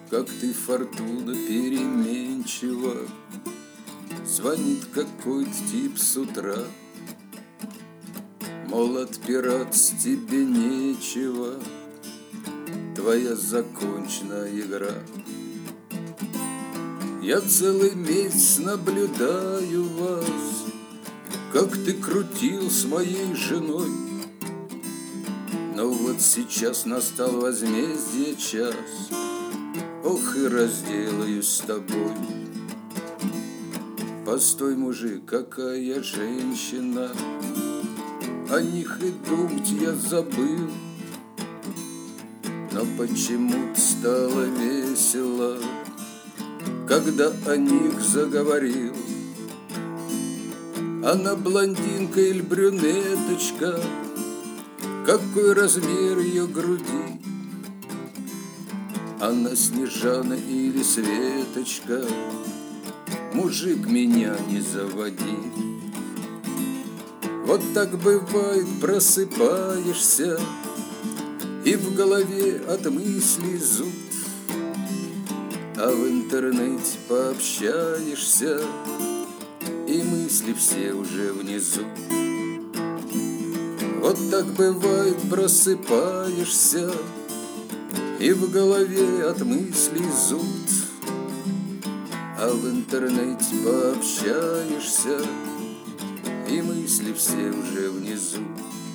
как ты, фортуна переменчива. Звонит какой-то тип с утра, мол, отпираться тебе нечего, твоя закончена игра. Я целый месяц наблюдаю вас, как ты крутил с моей женой. Но вот сейчас настал возмездие час, ох, и разделаюсь с тобой. Постой, мужик, какая женщина, о них и думать я забыл. Но почему-то стало весело, когда о них заговорил. Она блондинка или брюнеточка, какой размер ее груди? Она Снежана или Светочка, мужик, меня не заводи. Вот так бывает, просыпаешься, и в голове от мыслей зуд, а в интернете пообщаешься, и мысли все уже внизу. Вот так бывает, просыпаешься, и в голове от мыслей зуд, а в интернете пообщаешься, и мысли все уже внизу.